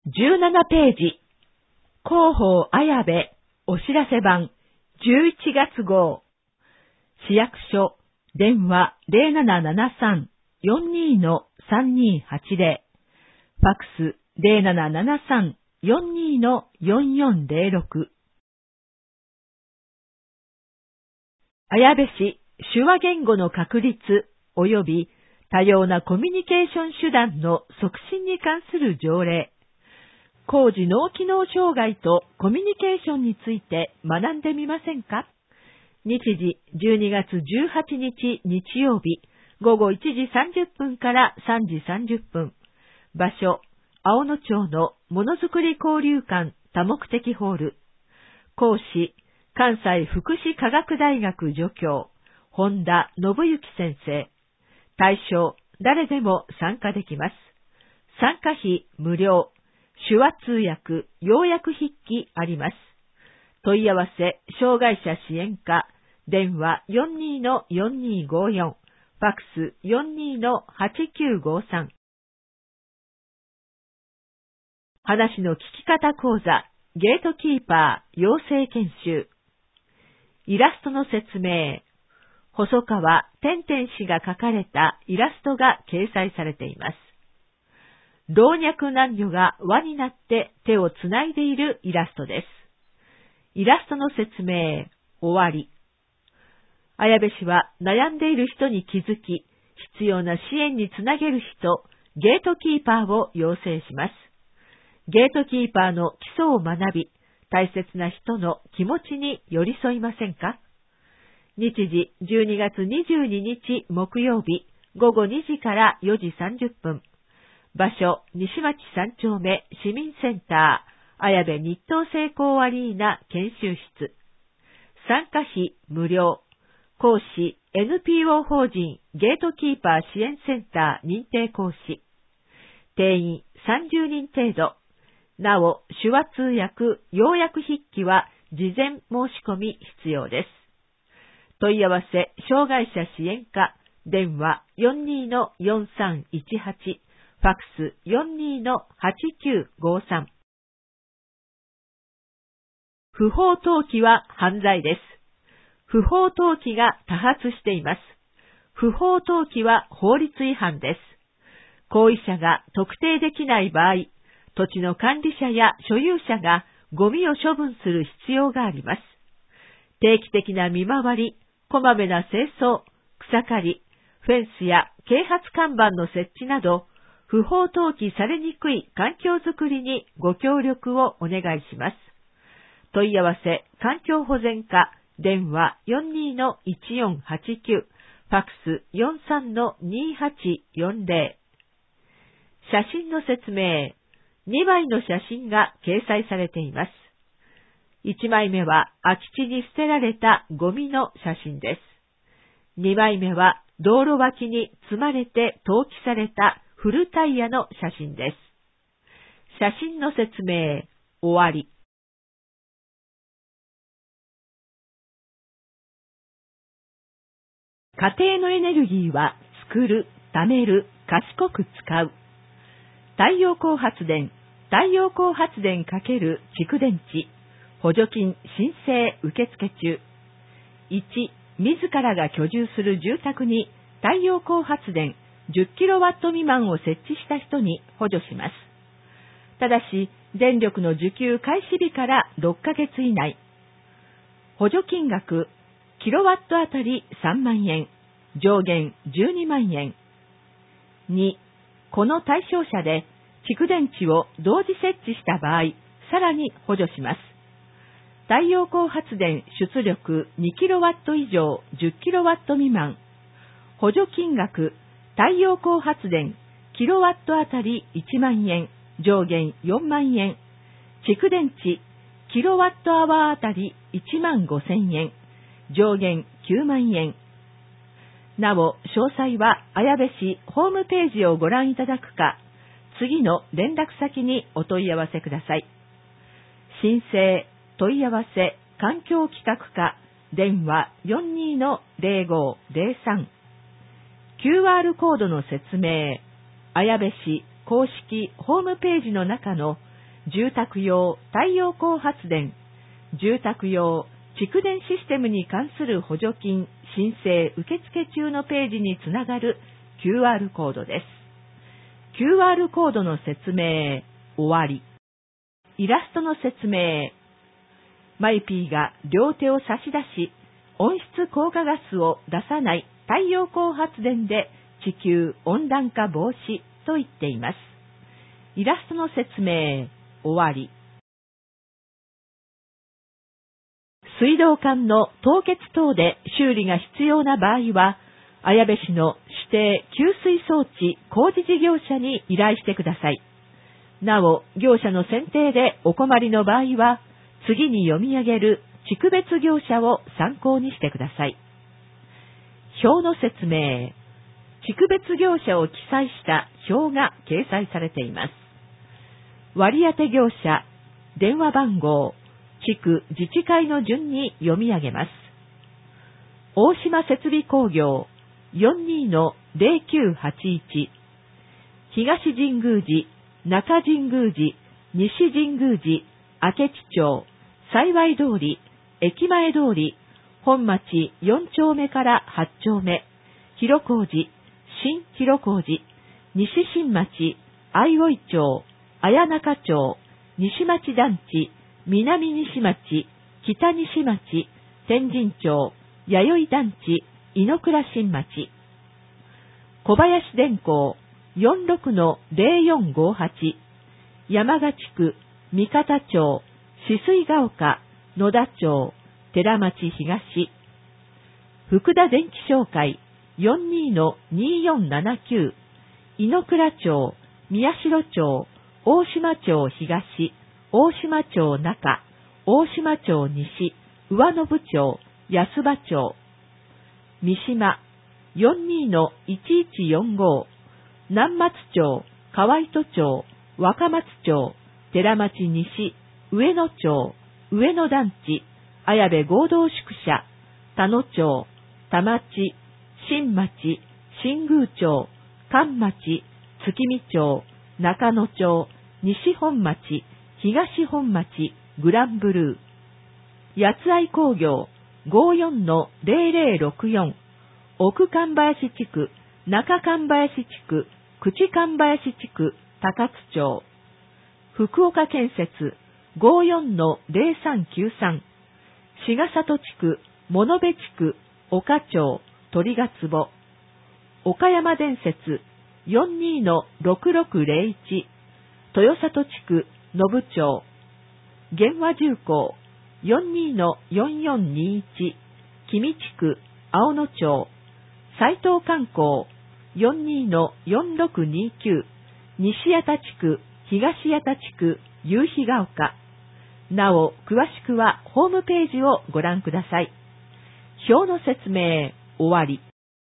17ページ、広報綾部お知らせ版11月号、市役所電話 0773-42-3280、ファックス 0773-42-4406。綾部市手話言語の確立及び多様なコミュニケーション手段の促進に関する条例。高次脳機能障害とコミュニケーションについて学んでみませんか？日時12月18日日曜日午後1時30分から3時30分。場所、青野町のものづくり交流館多目的ホール。講師、関西福祉科学大学助教、本田信之先生。対象、誰でも参加できます。参加費無料。手話通訳、要約筆記あります。問い合わせ、障害者支援課、電話 42-4254、ファックス 42-8953。話の聞き方講座、ゲートキーパー養成研修。イラストの説明。細川天天氏が描かれたイラストが掲載されています。老若男女が輪になって手をつないでいるイラストです。イラストの説明、終わり。綾部氏は悩んでいる人に気づき、必要な支援につなげる人、ゲートキーパーを養成します。ゲートキーパーの基礎を学び、大切な人の気持ちに寄り添いませんか？日時12月22日木曜日午後2時から4時30分。場所、西町3丁目市民センター、綾部日東成功アリーナ研修室。参加費無料。講師、NPO 法人ゲートキーパー支援センター認定講師。定員30人程度。なお、手話通訳、要約筆記は事前申し込み必要です。問い合わせ、障害者支援課、電話 42-4318、ファックス 42-8953。不法投棄は犯罪です。不法投棄が多発しています。不法投棄は法律違反です。行為者が特定できない場合、土地の管理者や所有者がゴミを処分する必要があります。定期的な見回り、こまめな清掃、草刈り、フェンスや啓発看板の設置など、不法投棄されにくい環境づくりにご協力をお願いします。問い合わせ、環境保全課、電話 42-1489、ファックス 43-2840。写真の説明。2枚の写真が掲載されています。1枚目は空き地に捨てられたゴミの写真です。2枚目は道路脇に積まれて投棄された古タイヤの写真です。写真の説明、終わり。家庭のエネルギーは作る、貯める、賢く使う。太陽光発電×蓄電池。補助金申請受付中。1、自らが居住する住宅に太陽光発電10キロワット未満を設置した人に補助します。ただし、電力の受給開始日から6ヶ月以内。補助金額、キロワットあたり3万円、上限12万円。2、この対象者で蓄電池を同時設置した場合、さらに補助します。太陽光発電出力2キロワット以上10キロワット未満。補助金額、太陽光発電キロワットあたり1万円、上限4万円。蓄電池キロワットアワーあたり1万5000円、上限9万円。なお、詳細は綾部市ホームページをご覧いただくか、次の連絡先にお問い合わせください。申請、問い合わせ、環境企画課、電話 42-0503。QR コードの説明、綾部市公式ホームページの中の住宅用太陽光発電、住宅用蓄電システムに関する補助金申請受付中のページにつながる QR コードです。QR コードの説明、終わり。イラストの説明。マイピーが両手を差し出し、温室効果ガスを出さない太陽光発電で地球温暖化防止と言っています。イラストの説明、終わり。水道管の凍結等で修理が必要な場合は、綾部市の指定給水装置工事事業者に依頼してください。なお、業者の選定でお困りの場合は、次に読み上げる地区別業者を参考にしてください。表の説明。地区別業者を記載した表が掲載されています。割当業者、電話番号、地区自治会の順に読み上げます。大島設備工業 42-0981 東神宮寺、中神宮寺、西神宮寺、明智町、幸通り、駅前通り、本町4丁目から8丁目、広小路、新広小路、西新町、相生町、綾中町、西町団地、南西町、北西町、天神町、弥生団地、井の倉新町。小林電工 46-0458 山賀地区、三方町、止水ヶ丘、野田町、寺町東。福田電気商会 42-2479 井の倉町、宮代町、大島町東、大島町中、大島町西、上信町、安場町。三島 42-1145 南松町、河合戸町、若松町、寺町西、上野町、上野団地、綾部合同宿舎、田野町、田町、新町、新宮町、関町、月見町、中野町、西本町、東本町、グランブルー。八愛工業 54-0064 奥神林地区、中神林地区、口神林地区、高津町。福岡建設 54-0393 志賀里地区、物部地区、岡町、鳥ヶ坪。岡山電鉄 42-6601 豊里地区、野部町。源和重工 42-4421 君地区、青野町。斉藤観光 42-4629 西八田地区、東八田地区、夕日が丘。なお、詳しくはホームページをご覧ください。表の説明、終わり。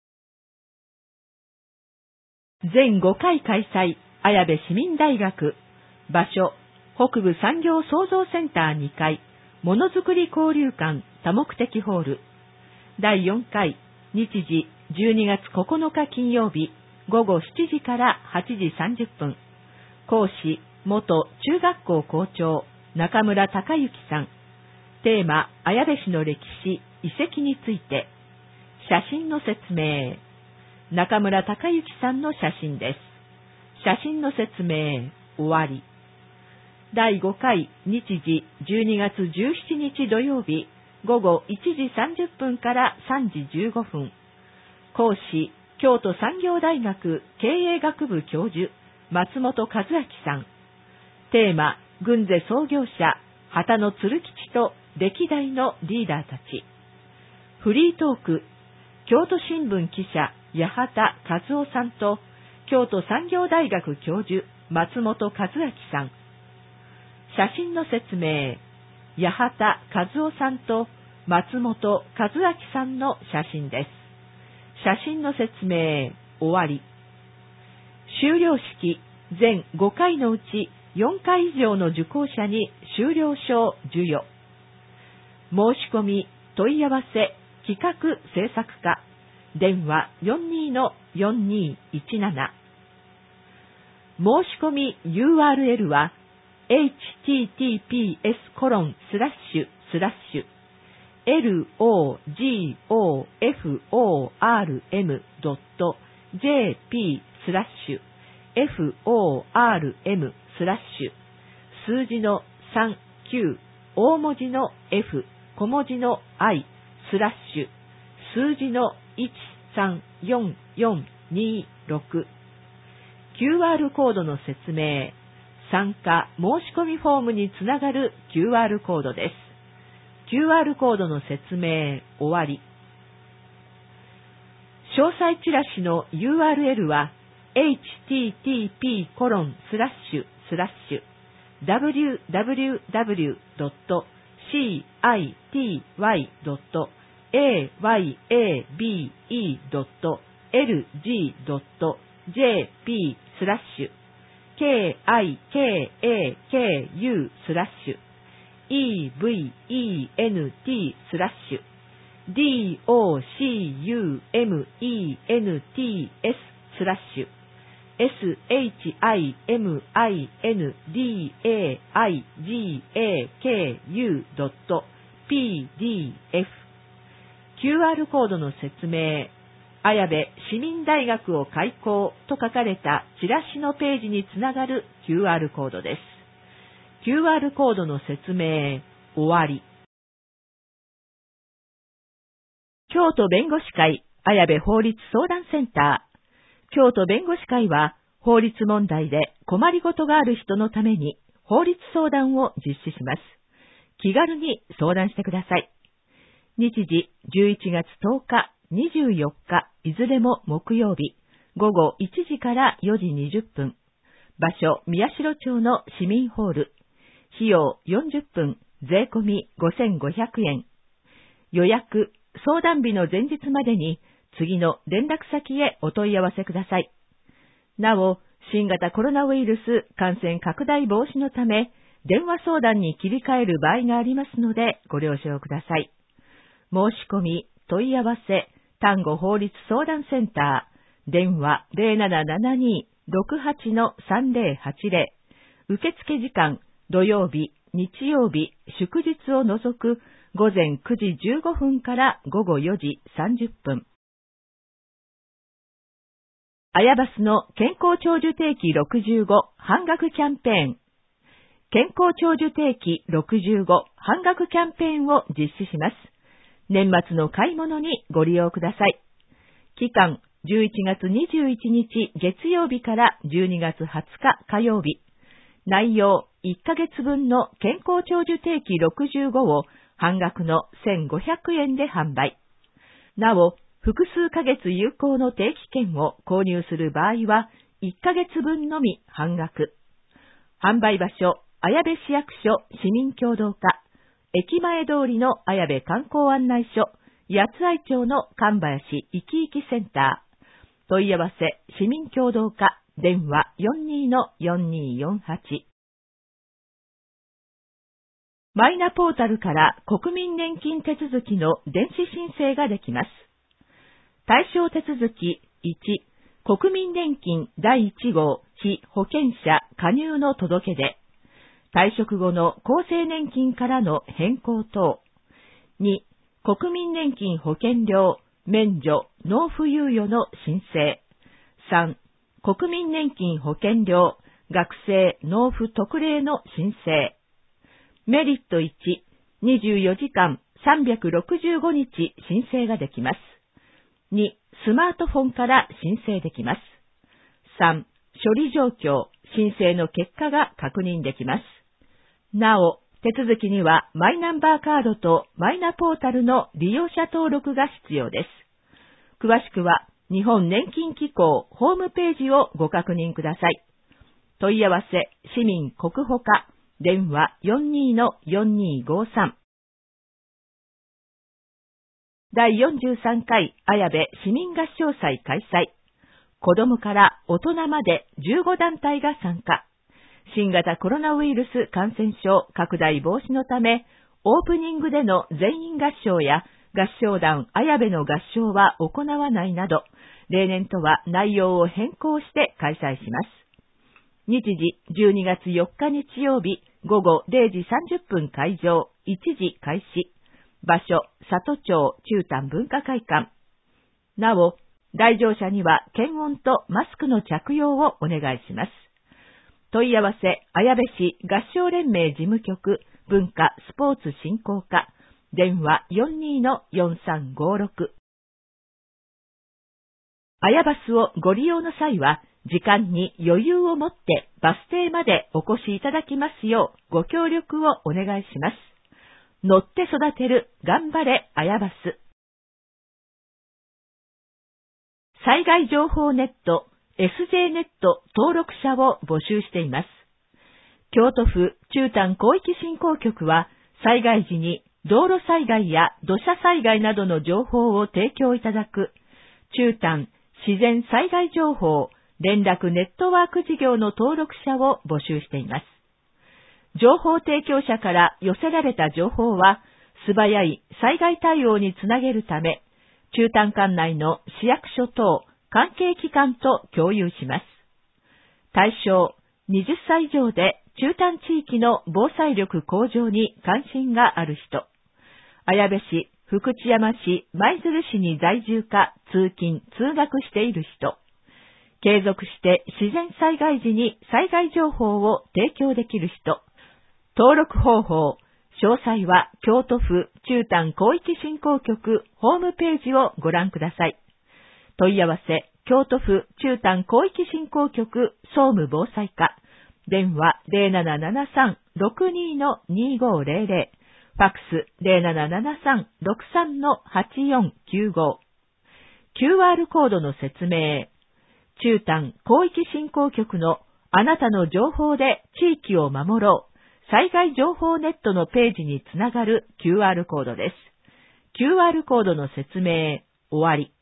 全5回開催、綾部市民大学。場所、北部産業創造センター2階、ものづくり交流館多目的ホール。第4回、日時12月9日金曜日、午後7時から8時30分。講師、元中学校校長、中村隆之さん。テーマ、綾部市の歴史、遺跡について。写真の説明。中村隆之さんの写真です。写真の説明、終わり。第5回、日時12月17日土曜日、午後1時30分から3時15分。講師、京都産業大学経営学部教授、松本和明さん。テーマ、軍勢創業者、旗野鶴吉と歴代のリーダーたち。フリートーク、京都新聞記者、八幡和夫さんと、京都産業大学教授、松本和明さん。写真の説明、八幡和夫さんと松本和明さんの写真です。写真の説明、終わり。修了式、全5回のうち4回以上の受講者に修了証授与。申し込み、問い合わせ、企画制作課、電話 42-4217。申し込み URL は https://logoform/forum/数字の39大文字の F 小文字の I スラッシュ数字の134426 QR コードの説明参加申し込みフォームにつながる QR コードです。QR コードの説明終わり。詳細チラシの URL は www.shimindaigaku.pdf QR コードの説明綾部市民大学を開校と書かれたチラシのページにつながる QR コードです。QR コードの説明終わり。京都弁護士会綾部法律相談センター。京都弁護士会は法律問題で困りごとがある人のために法律相談を実施します。気軽に相談してください。日時11月10日、24日、いずれも木曜日、午後1時から4時20分。場所、宮代町の市民ホール。費用40分、税込み5500円。予約、相談日の前日までに次の連絡先へお問い合わせください。なお、新型コロナウイルス感染拡大防止のため、電話相談に切り替える場合がありますのでご了承ください。申し込み、問い合わせ、丹後法律相談センター、電話 0772-68-3080、受付時間、土曜日、日曜日、祝日を除く午前9時15分から午後4時30分。綾バスの健康長寿定期65半額キャンペーン。健康長寿定期65半額キャンペーンを実施します。年末の買い物にご利用ください。期間11月21日月曜日から12月20日火曜日。内容1ヶ月分の健康長寿定期65を半額の1500円で販売。なお、複数ヶ月有効の定期券を購入する場合は1ヶ月分のみ半額。販売場所、綾部市役所市民協同課。駅前通りの綾部観光案内所、八愛町の神林いきいきセンター。問い合わせ、市民協同課、電話 42-4248。マイナポータルから国民年金手続きの電子申請ができます。対象手続き1、国民年金第1号被保険者加入の届け出。退職後の厚生年金からの変更等。2、国民年金保険料、免除、納付猶予の申請。3、国民年金保険料、学生納付特例の申請。メリット1、24時間365日申請ができます。2、スマートフォンから申請できます。3、処理状況、申請の結果が確認できます。なお、手続きにはマイナンバーカードとマイナポータルの利用者登録が必要です。詳しくは日本年金機構ホームページをご確認ください。問い合わせ、市民国保課、電話 42-4253。第43回綾部市民合唱祭開催。子どもから大人まで15団体が参加。新型コロナウイルス感染症拡大防止のため、オープニングでの全員合唱や合唱団綾部の合唱は行わないなど、例年とは内容を変更して開催します。 日時12月4日日曜日午後0時30分開場、1時開始。場所、里町中丹文化会館。なお、来場者には検温とマスクの着用をお願いします。問い合わせ、綾部市合唱連盟事務局文化スポーツ振興課、電話 42-4356。綾バスをご利用の際は、時間に余裕を持ってバス停までお越しいただきますようご協力をお願いします。乗って育てる頑張れ綾バス。災害情報ネット SJ ネット登録者を募集しています。京都府中丹広域振興局は災害時に道路災害や土砂災害などの情報を提供いただく中丹自然災害情報連絡ネットワーク事業の登録者を募集しています。情報提供者から寄せられた情報は素早い災害対応につなげるため、中丹管内の市役所等関係機関と共有します。対象、20歳以上で中丹地域の防災力向上に関心がある人、綾部市、福知山市、舞鶴市に在住か通勤・通学している人、継続して自然災害時に災害情報を提供できる人、登録方法、詳細は京都府中丹広域振興局ホームページをご覧ください。問い合わせ、京都府中丹広域振興局総務防災課、電話 0773-62-2500、ファックス 0773-63-8495、QR コードの説明、中丹広域振興局のあなたの情報で地域を守ろう、災害情報ネットのページにつながる QR コードです。QR コードの説明、終わり。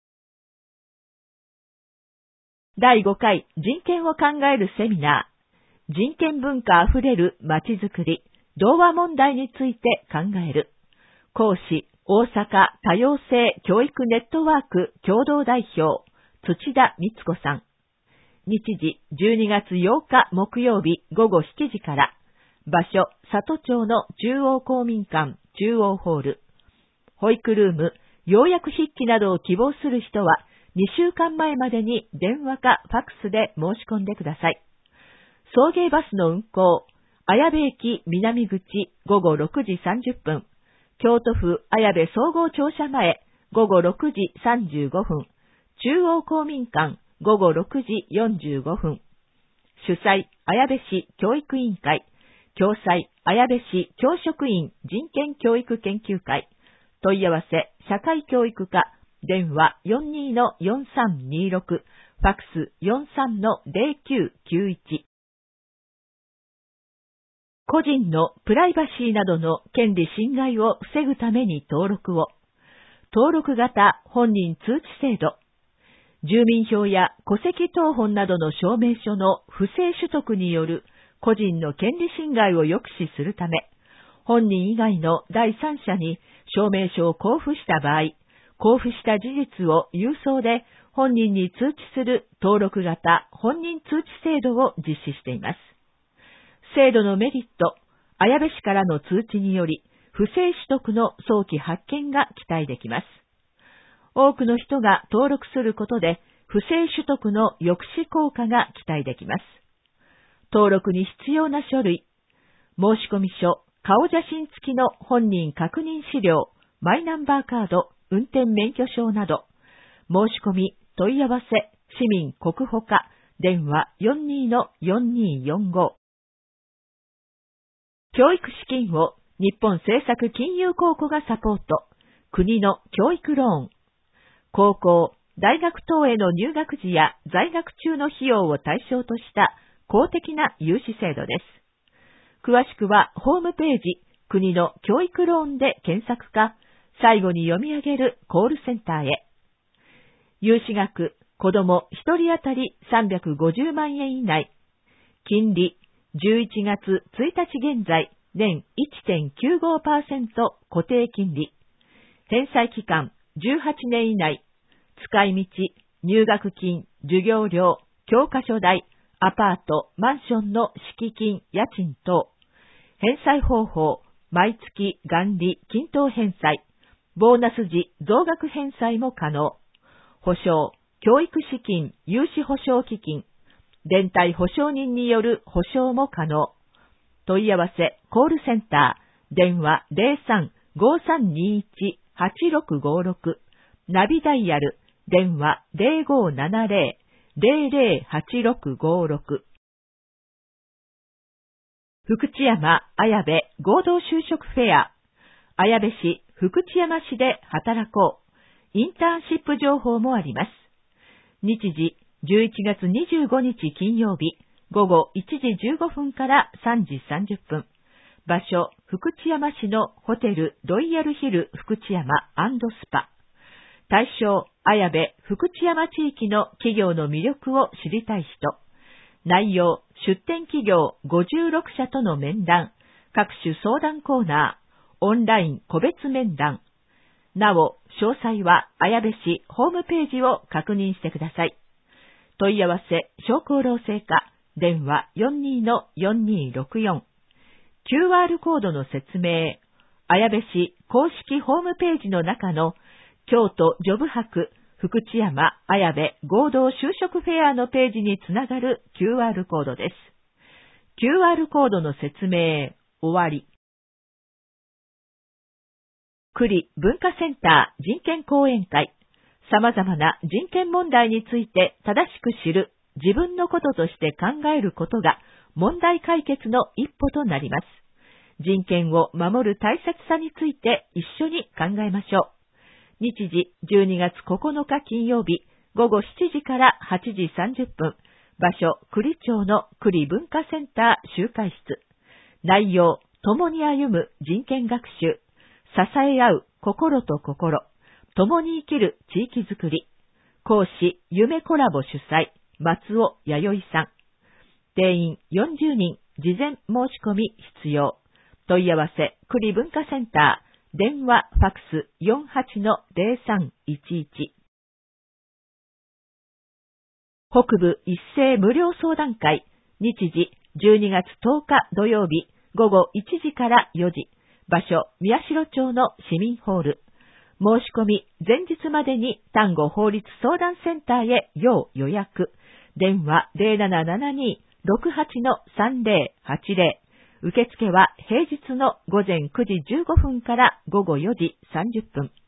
第5回人権を考えるセミナー、人権文化あふれるまちづくり、童話問題について考える。講師、大阪多様性教育ネットワーク共同代表、土田光子さん。日時12月8日木曜日午後7時から、場所、里町の中央公民館中央ホール。保育ルーム、要約筆記などを希望する人は、2週間前までに電話かファックスで申し込んでください。送迎バスの運行、綾部駅南口午後6時30分、京都府綾部総合庁舎前午後6時35分、中央公民館午後6時45分。主催、綾部市教育委員会。共催、綾部市教職員人権教育研究会。問い合わせ、社会教育課、電話 42-4326、ファックス 43-0991。個人のプライバシーなどの権利侵害を防ぐために登録を。登録型本人通知制度。住民票や戸籍謄本などの証明書の不正取得による個人の権利侵害を抑止するため、本人以外の第三者に証明書を交付した場合、交付した事実を郵送で本人に通知する登録型本人通知制度を実施しています。制度のメリット、綾部市からの通知により、不正取得の早期発見が期待できます。多くの人が登録することで、不正取得の抑止効果が期待できます。登録に必要な書類、申込書、顔写真付きの本人確認資料、マイナンバーカード、運転免許証など、申し込み、問い合わせ、市民国保課、電話 42-4245。教育資金を日本政策金融公庫がサポート、国の教育ローン。高校、大学等への入学時や在学中の費用を対象とした公的な融資制度です。詳しくはホームページ、国の教育ローンで検索か、最後に読み上げるコールセンターへ。融資額、子ども1人当たり350万円以内。金利、11月1日現在、年 1.95% 固定金利。返済期間、18年以内。使い道、入学金、授業料、教科書代、 アパート、マンションの敷金、家賃等、返済方法、毎月元利、均等返済、ボーナス時増額返済も可能、保証、教育資金、融資保証基金、連帯保証人による保証も可能。問い合わせ、コールセンター、電話 03-5321-8656、ナビダイヤル、電話 0570-008656。福知山綾部合同就職フェア、綾部市福知山市で働こう、インターンシップ情報もあります。日時、11月25日金曜日、午後1時15分から3時30分。場所、福知山市のホテルロイヤルヒル福知山&スパ。対象、綾部福知山地域の企業の魅力を知りたい人。内容、出展企業56社との面談、各種相談コーナー、オンライン個別面談。なお、詳細は綾部市ホームページを確認してください。問い合わせ、商工労政課、電話 42-4264。QR コードの説明、綾部市公式ホームページの中の京都ジョブ博福知山綾部合同就職フェアのページにつながる QR コードです。QR コードの説明、終わり。栗文化センター人権講演会。様々な人権問題について正しく知る、自分のこととして考えることが問題解決の一歩となります。人権を守る大切さについて一緒に考えましょう。日時12月9日金曜日午後7時から8時30分。場所、栗町の栗文化センター集会室。内容、共に歩む人権学習。支え合う心と心。共に生きる地域づくり。講師、夢コラボ主催、松尾弥生さん。定員40人、事前申し込み必要。問い合わせ、栗文化センター。電話、ファクス 48-0311。北部一斉無料相談会。日時、12月10日土曜日、午後1時から4時。場所、宮代町の市民ホール。申し込み、前日までに丹後法律相談センターへ要予約。電話 0772-68-3080。受付は平日の午前9時15分から午後4時30分。